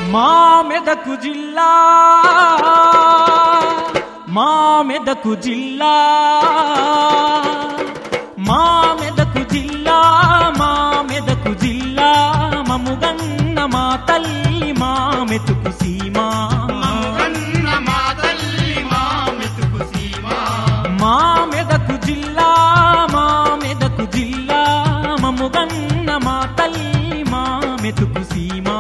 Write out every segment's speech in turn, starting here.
మా మెదకు జిల్లా మా మెదకు జిల్లా మా మెదకు జిల్లా మా మెదకు జిల్లా మముగన్న మా తల్లి మా మెతుకు సీమా మా మెదకు జిల్లా మా మెదకు జిల్లా మముగన్న మా తల్లి మా మెతుకు సీమా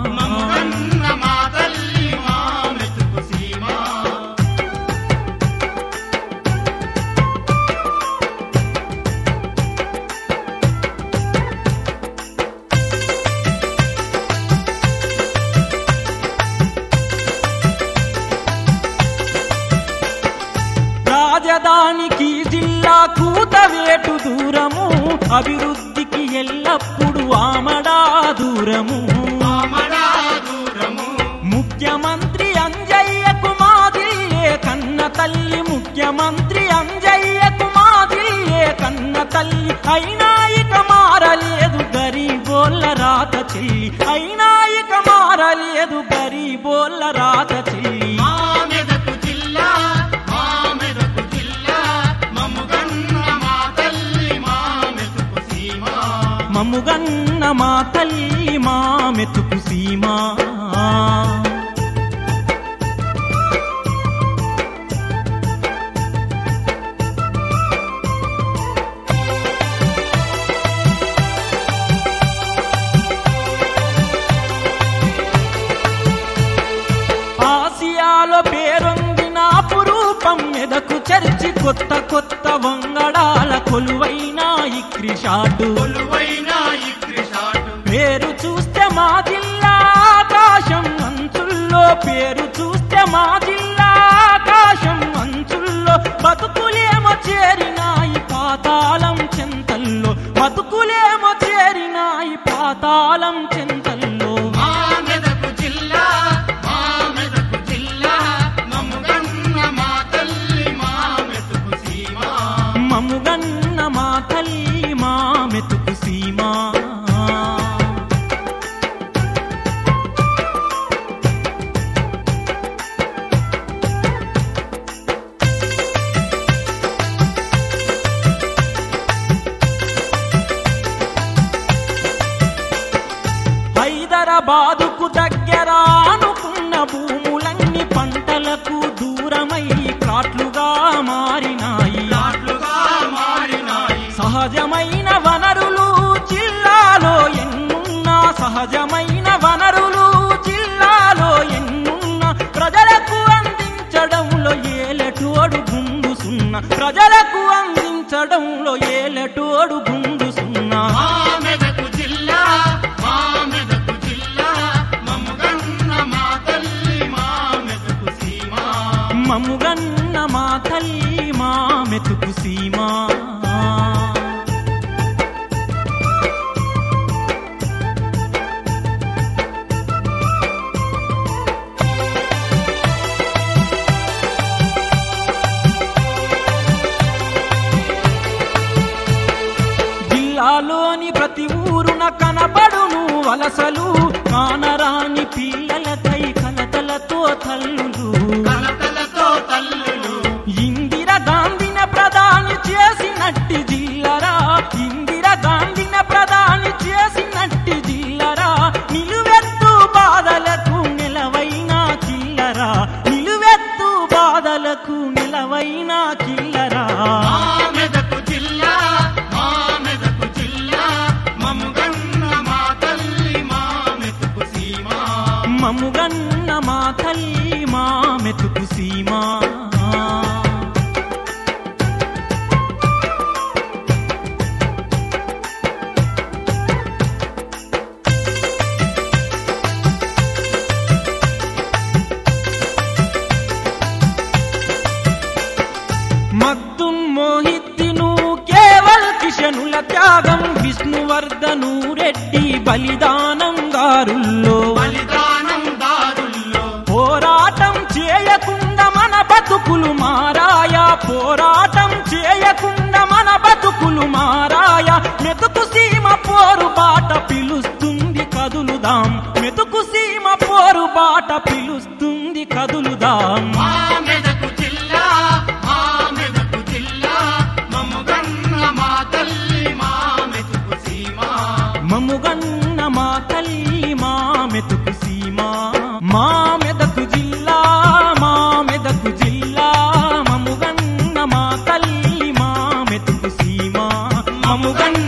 రాజధానికి జిల్లా కూతవేటు దూరము అభివృద్ధికి ఎల్లప్పుడు ఆమడా దూరము ముఖ్యమంత్రి అంజయ్యకు మాదిల్లే కన్న తల్లి ముఖ్యమంత్రి అంజయ్యకు మాదిల్లే కన్న తల్లి అయినా ఇక మారలేదు గరీబోళ్ళ రాత చెల్లి అయినా ఇక మారలేదు గరీబోళ్ళ రాత చెల్లి మముగన్న మా తల్లి మా మెతుకు సీమా ఆసియాలో పేరొందిన అపురూపం మెదకు చర్చి కొత్త కొత్త వంగడాల కొలువైన ఇక్రిషాటు పేరు చూస్తే మా జిల్లా ఆకాశం అంచుల్లో పేరు చూస్తే మా జిల్లా ఆకాశం అంచుల్లో బతుకులేమో చేరినాయి పాతాళం చెంతల్లో బతుకులేమో చేరినాయి పాతాళం చెంతల్లో మముగన్న మా తల్లి మా మెతుకు సీమా హైదరాబాదుకు దగ్గర అనుకున్న భూములన్నీ పంటలకు దూరమై ప్లాట్లుగా మారినాయి సహజమైన వనరులు జిల్లాలో ఎన్నున్నా సహజమైన వనరులు జిల్లాలో ఎన్నున్నా ప్రజలకు అందించడంలో ఏలటోడు గుండుసున్నా ప్రజలకు అందించడంలో ఏలటోడు గుండుసున్నా మముగన్న మా తల్లి మా మెతుకు సీమా జిల్లాలోని ప్రతి ఊరున కనబడును వలసలు కానరాని పిల్లలకై కలతలతో తల్లులు ఇందిరా గాంధీన ప్రధాని చేసినట్టి జిల్లరా ఇందిరా గాంధీన ప్రధాని చేసినట్టి జిల్లరా నిలువెత్తు బాధలకు నిలవైన కిల్లరా నిలువెత్తు బాధలకు నిలవైన కిల్లరా మముగన్న మా తల్లి మా మెతుకు సీమా మగ్దున్ మోహిద్దీను కేవల్ కిషనుల త్యాగం విష్ణువర్ధను రెడ్డి బలిదానంగారుల్లో పోరాటం చేయకుండా మన బతుకులు మారాయా పోరాటం చేయకుండా మన బతుకులు మారాయా మెతుకు సీమ పోరు బాట పిలుస్తుంది కదులుదాం మెతుకు సీమ పోరు మముగన్న